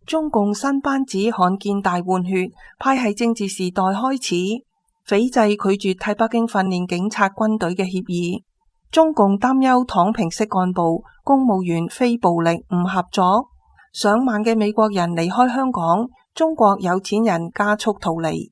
中共新班子罕見大換血，派系政治時代開始。斐濟拒絕替北京訓練警察軍隊嘅協議。中共擔憂躺平式幹部、公務員非暴力唔合作。上萬嘅美國人離開香港，中國有錢人加速逃離。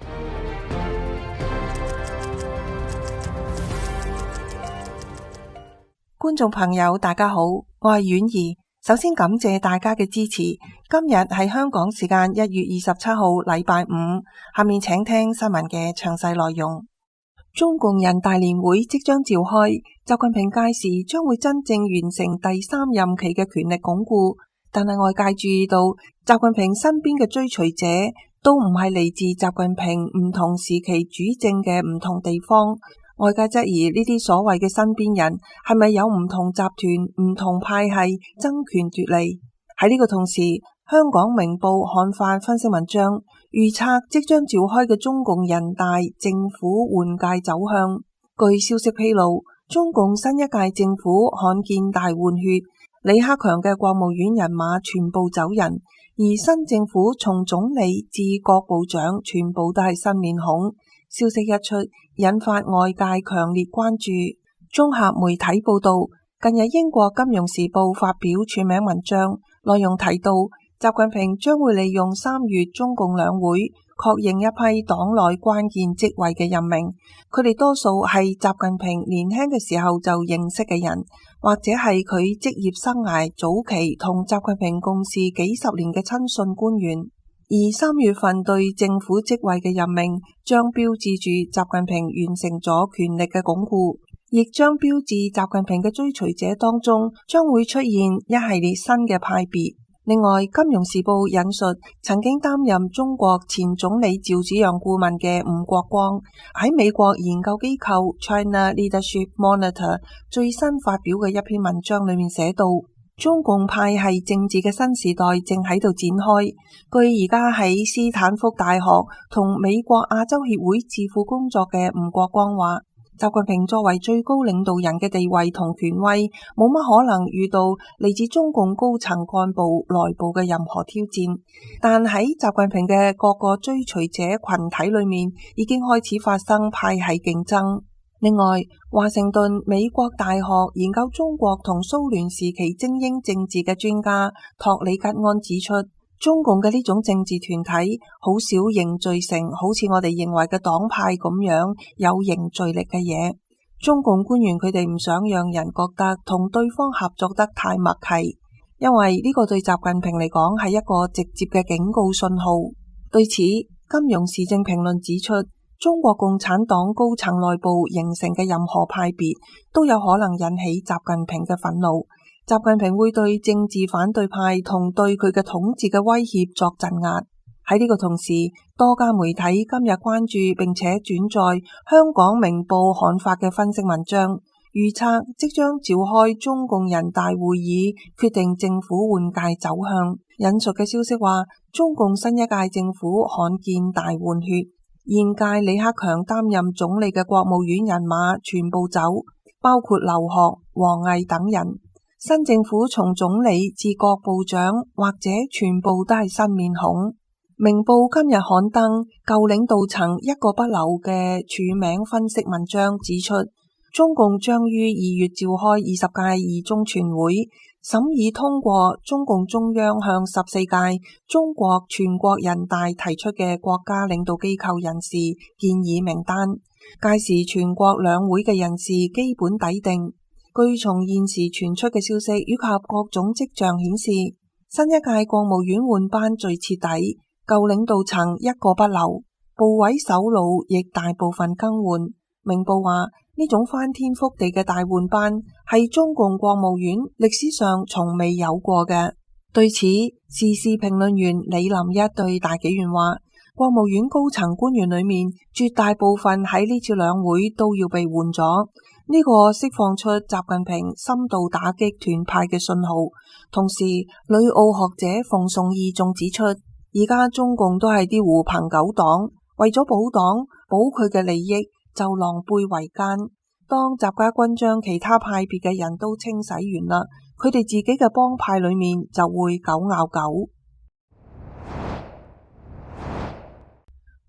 觀眾朋友大家好，我係婉兒。首先感謝大家嘅支持。今日係香港時間1月27號禮拜五，下面請聽新聞嘅詳細內容。中共人大年會即將召開，習近平屆時將會真正完成第3任期嘅權力鞏固。但係外界注意到，習近平身邊嘅追隨者都唔係嚟自習近平唔同時期主政嘅唔同地方。外界質疑呢啲所謂嘅身邊人係咪有唔同集團、唔同派系爭權奪利？喺呢個同時，香港明報刊發分析文章，預測即將召開嘅中共人大政府換屆走向。據消息披露，中共新一屆政府罕見大換血，李克強嘅國務院人馬全部走人，而新政府從總理至各部長全部都係新面孔。消息一出，引發外界強烈關注。綜合媒體報道，近日英國金融時報發表署名文章，內容提到習近平將會利用3月中共兩會確認一批黨內關鍵職位嘅任命，佢哋多數係習近平年輕嘅時候就認識嘅人，或者係佢職業生涯早期同習近平共事幾十年嘅親信官員。而3月份對政府職位嘅任命，將標誌住習近平完成咗權力嘅鞏固，亦將標誌習近平嘅追隨者當中將會出現一系列新嘅派別。另外，《金融時報》引述曾經擔任中國前總理趙紫陽顧問嘅吳國光喺美國研究機構 China Leadership Monitor 最新發表嘅一篇文章裏面寫到，中共派系政治嘅新時代正喺度展開。據而家喺斯坦福大學同美國亞洲協會智庫工作嘅吳國光話，習近平作為最高領導人嘅地位同權威，冇乜可能遇到嚟自中共高層幹部內部嘅任何挑戰。但喺習近平嘅各個追隨者群體裏面，已經開始發生派系競爭。另外，華盛頓美國大學研究中國同蘇聯時期精英政治嘅專家托里吉安指出，中共嘅呢種政治團體好少凝聚成好似我哋認為嘅黨派咁樣有凝聚力嘅嘢。中共官員佢哋唔想讓人覺得同對方合作得太默契，因為呢個對習近平嚟講係一個直接嘅警告信號。對此，金融時政評論指出，中國共產黨高層內部形成嘅任何派別都有可能引起習近平嘅憤怒。習近平會對政治反對派同對佢嘅統治嘅威脅作鎮壓。喺呢個同時，多家媒體今日關注並且轉載香港明報刊發嘅分析文章，預測即將召開中共人大會議，決定政府換屆走向。引述嘅消息話，中共新一屆政府罕見大換血。現屆李克強擔任總理嘅國務院人馬全部走，包括劉鶴、王毅等人。新政府從總理至各部長或者全部都係新面孔。明報今日刊登舊領導層一個不留嘅署名分析文章，指出中共將於2月召開20屆二中全會，審議通過中共中央向14屆中國全國人大提出嘅國家領導機構人事建議名單。屆時全國兩會嘅人事基本底定。據從現時傳出嘅消息以及各種跡象顯示，新一屆國務院換班最徹底，舊領導層一個不留，部委首腦亦大部分更換。明報話，呢種翻天覆地嘅大換班係中共國務院歷史上從未有過嘅。對此，時事評論員李林一對大紀元話，國務院高層官員裏面絕大部分喺呢次兩會都要被換咗，呢個釋放出習近平深度打擊團派嘅信號。同時，旅澳學者馮崇義仲指出，而家中共都係啲狐朋狗黨，為咗保黨保佢嘅利益，就狼狽為奸。當習家軍將其他派別嘅人都清洗完啦，佢哋自己嘅幫派裏面就會狗咬狗。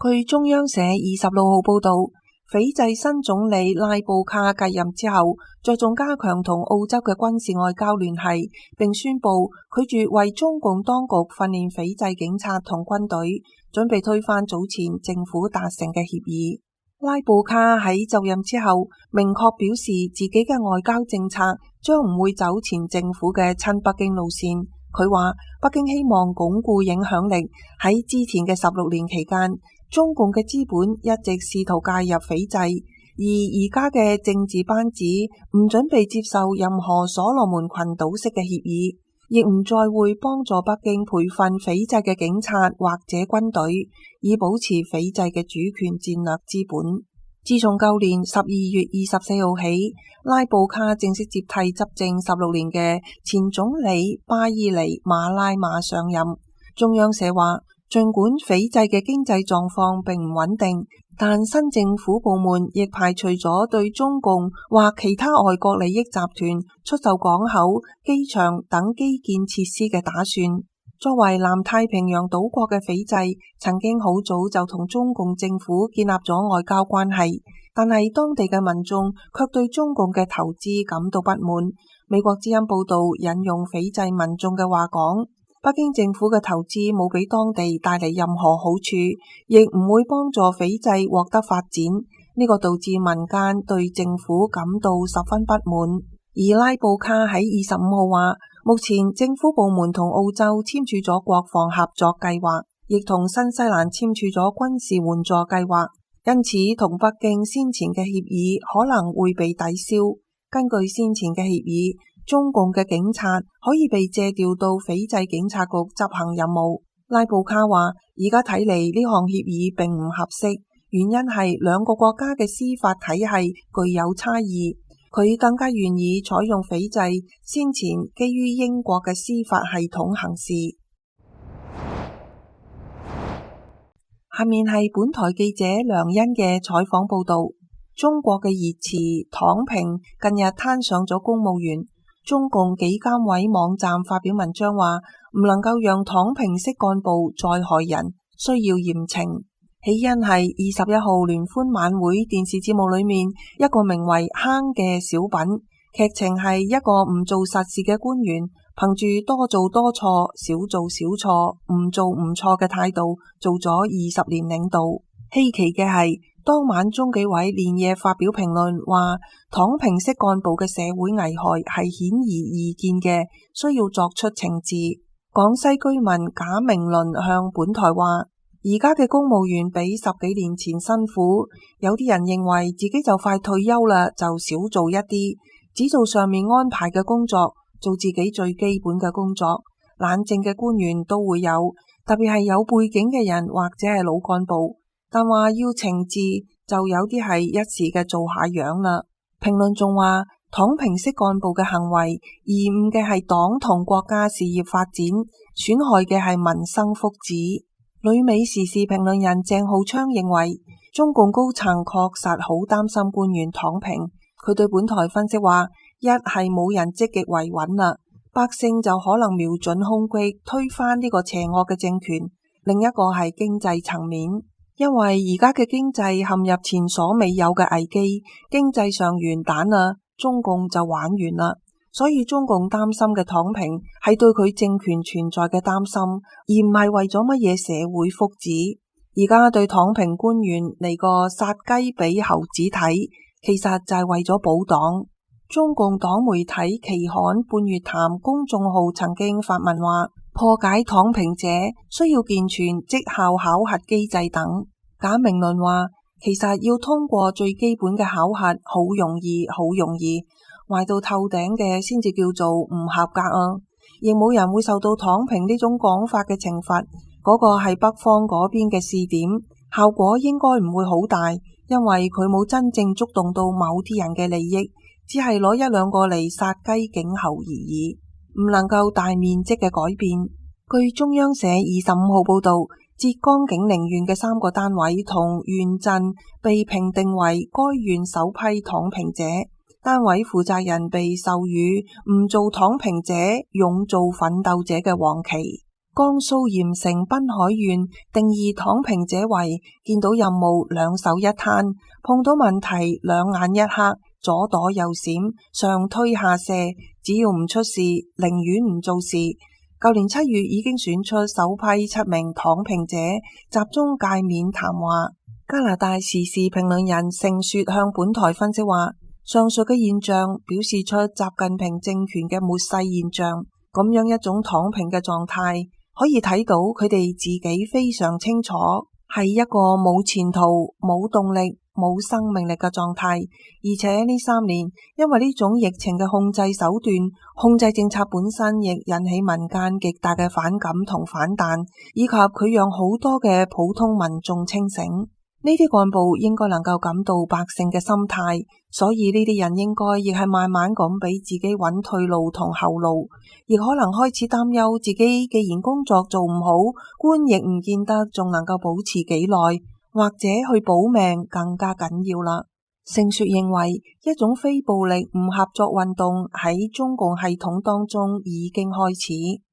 據中央社26號報道，斐濟新總理拉布卡繼任之後，着重加強同澳洲嘅軍事外交聯繫，並宣布拒絕為中共當局訓練斐濟警察同軍隊，準備推翻早前政府達成嘅協議。拉布卡喺就任之後，明確表示自己嘅外交政策將唔會走前政府嘅親北京路線。佢話北京希望鞏固影響力，喺之前嘅16年期間，中共嘅資本一直試圖介入斐濟，而而家嘅政治班子唔準備接受任何所羅門群島式嘅協議，亦唔再會幫助北京培訓斐濟嘅警察或者軍隊，以保持斐濟嘅主權戰略資本。自從舊年12月24號起，拉布卡正式接替執政16年嘅前總理巴伊尼馬拉馬上任。中央社話，儘管斐濟嘅經濟狀況並唔穩定，但新政府部門亦排除咗對中共或其他外國利益集團出售港口、機場等基建設施嘅打算。作為南太平洋島國嘅斐濟，曾經好早就同中共政府建立咗外交關係，但係當地嘅民眾卻對中共嘅投資感到不滿。美國之音報道引用斐濟民眾嘅話講，北京政府嘅投資冇俾當地帶嚟任何好處，亦唔會幫助斐濟獲得發展，呢個導致民間對政府感到十分不滿。而拉布卡喺25號話，目前政府部門同澳洲簽署咗國防合作計劃，亦同新西蘭簽署咗軍事援助計劃，因此同北京先前嘅協議可能會被抵消。根據先前嘅協議，中共嘅警察可以被借調到斐濟警察局執行任務。拉布卡話，而家睇嚟呢項協議並唔合適，原因係兩個國家嘅司法體系具有差異。佢更加願意採用斐濟先前基於英國嘅司法系統行事。下面係本台記者梁欣嘅採訪報道。中國嘅熱詞躺平近日攤上咗公務員，中共紀監委網站發表文章話，唔能夠讓躺平式幹部再害人，需要嚴懲。起因係21號聯歡晚會電視節目裏面一個名為坑嘅小品，劇情係一個唔做實事嘅官員，憑住多做多錯、少做少錯、唔做唔錯嘅態度，做咗20年領導。稀奇嘅係，當晚中紀委連夜發表評論，話躺平式幹部嘅社會危害係顯而易見嘅，需要作出懲治。廣西居民賈明倫向本台話，而家嘅公務員比10幾年前辛苦，有啲人認為自己就快退休啦，就少做一啲，只做上面安排嘅工作，做自己最基本嘅工作。冷靜嘅官員都會有，特別係有背景嘅人或者係老幹部，但話要懲治就有啲係一時嘅做下樣啦。評論仲話，躺平式幹部嘅行為延誤嘅係黨同國家事業發展，損害嘅係民生福祉。旅美時事評論人鄭浩昌認為，中共高層確實好擔心官員躺平。佢對本台分析話，一係冇人積極維穩啦，百姓就可能瞄準空隙推翻呢個邪惡嘅政權；另一個係經濟層面，因為而家嘅經濟陷入前所未有嘅危機，經濟上完蛋啦，中共就玩完啦。所以中共擔心嘅躺平係對佢政權存在嘅擔心，而唔係為咗乜嘢社會福祉。而家對躺平官員嚟個殺雞俾猴子睇，其實就係為咗保黨。中共黨媒體期刊半月談公眾號曾經發文話，破解躺平者需要健全績效考核機制等。賈明倫話，其實要通過最基本嘅考核好容易，好容易。壞到透頂嘅先至叫做唔合格啊！亦冇人會受到躺平呢種講法嘅懲罰，嗰個係北方嗰邊嘅試點，效果應該唔會好大，因為佢冇真正觸動到某啲人嘅利益，只係攞一兩個嚟殺雞儆猴而已，唔能夠大面積嘅改變。據中央社25號報道，浙江景寧縣嘅3個單位同縣鎮被評定為該縣首批躺平者。單位負責人被授予唔做躺平者，勇做奮鬥者嘅黃旗。 江蘇鹽城濱海縣定義躺平者為見到任務兩手一攤，碰到問題兩眼一黑，左躲右閃，上推下卸，只要唔出事，寧願唔做事。舊年7月已經選出首批7名躺平者，集中界面談話。加拿大時事評論人盛雪向本台分析話，上述嘅現象表示出習近平政權嘅末世現象，咁樣一種躺平嘅狀態，可以睇到佢哋自己非常清楚，係一個冇前途、冇動力、冇生命力嘅狀態。而且呢3年，因為呢種疫情嘅控制手段、控制政策本身亦引起民間極大嘅反感同反彈，以及佢讓好多嘅普通民眾清醒。呢啲幹部應該能夠感到百姓嘅心態，所以呢啲人應該亦係慢慢咁俾自己揾退路同後路，亦可能開始擔憂自己既然工作做唔好，官亦唔見得仲能夠保持幾耐，或者去保命更加緊要啦。盛雪認為，一種非暴力唔合作運動喺中共系統當中已經開始。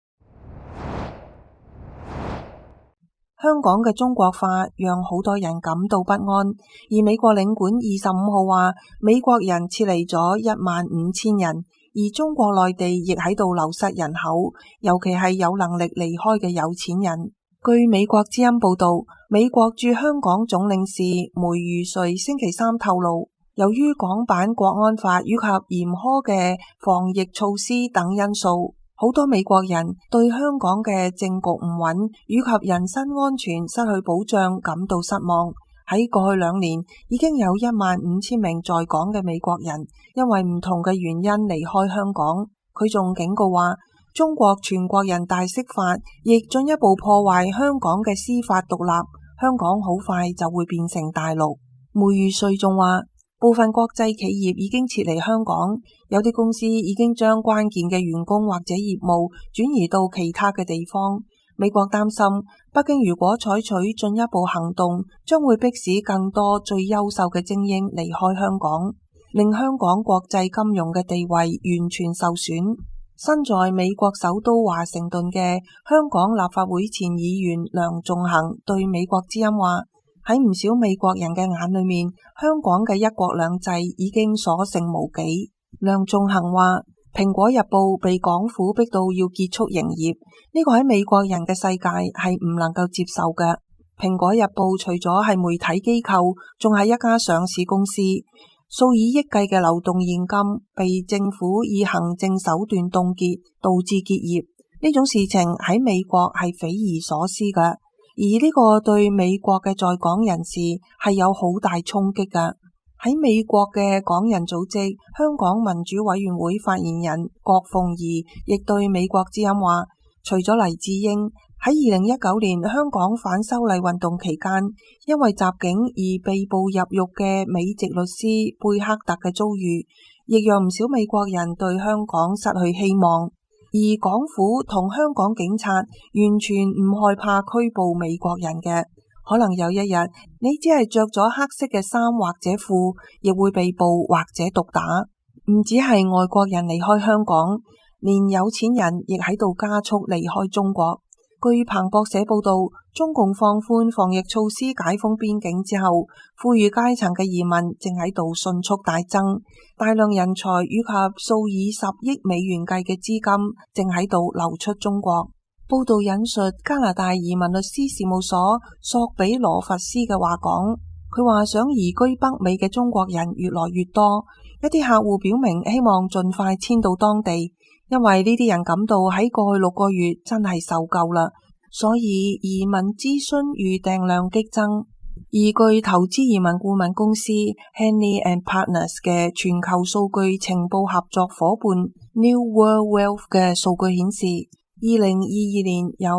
香港嘅中國化讓好多人感到不安，而美國領館25號話，美國人撤離咗15000人，而中國內地亦喺度流失人口，尤其係有能力離開嘅有錢人。據美國之音報道，美國駐香港總領事梅如瑞星期3透露，由於港版國安法以及嚴苛嘅防疫措施等因素，好多美國人對香港嘅政局唔穩以及人身安全失去保障感到失望。喺過去2年，已經有15000名在港嘅美國人因為唔同嘅原因離開香港。佢仲警告話，中國全國人大釋法亦進一步破壞香港嘅司法獨立，香港好快就會變成大陸。梅如瑞仲話，部分國際企業已經撤離香港，有啲公司已經將關鍵嘅員工或者業務轉移到其他嘅地方。美國擔心，北京如果採取進一步行動，將會迫使更多最優秀嘅精英離開香港，令香港國際金融嘅地位完全受損。身在美國首都華盛頓嘅香港立法會前議員梁頌恆對美國之音話，喺唔少美國人嘅眼裏面，香港嘅一國兩制已經所剩無幾。梁頌恆話，蘋果日報被港府逼到要結束營業，呢個喺美國人嘅世界係唔能夠接受嘅。蘋果日報除咗係媒體機構，仲係一家上市公司，數以億計嘅流動現金被政府以行政手段凍結，導致結業。呢種事情喺美國係匪夷所思嘅。而呢個對美國嘅在港人士係有好大衝擊㗎。喺美國嘅港人組織香港民主委員會發言人郭鳳儀亦對美國之音話，除咗黎智英，喺2019年香港反修例運動期間，因為襲警而被捕入獄嘅美籍律師貝克特嘅遭遇，亦讓唔少美國人對香港失去希望。而港府同香港警察完全唔害怕拘捕美國人嘅，可能有一日你只係着咗黑色嘅衫或者褲，亦會被捕或者毒打。唔止係外國人離開香港，連有錢人亦喺度加速離開中國。據彭博社報道，中共放寬防疫措施、解封邊境之後，富裕階層嘅移民正喺度迅速大增，大量人才以及數以10億美元計嘅資金正喺度流出中國。報道引述加拿大移民律師事務所索比羅佛斯嘅話講，佢話想移居北美嘅中國人越來越多，一啲客戶表明希望盡快遷到當地。因為呢啲人感到喺過去6個月真係受夠啦，所以移民諮詢預訂量激增。而據投資移民顧問公司 Henley and Partners 嘅全球數據情報合作夥伴 New World Wealth 嘅數據顯示，2022年有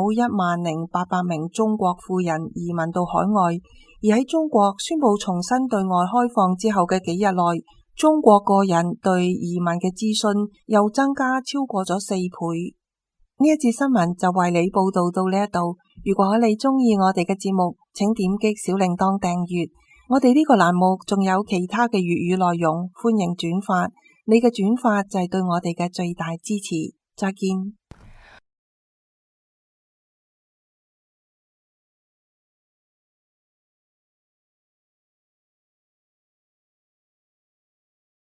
10800名中國富人移民到海外，而喺中國宣布重新對外開放之後嘅幾日內，中國個人對移民嘅諮詢又增加超過咗4倍。呢一節新聞就為你報道到呢一度。如果你鍾意我哋嘅節目，請點擊小鈴鐺訂閱。我哋呢個欄目仲有其他嘅粵語內容，歡迎轉發。你嘅轉發就係對我哋嘅最大支持。再見。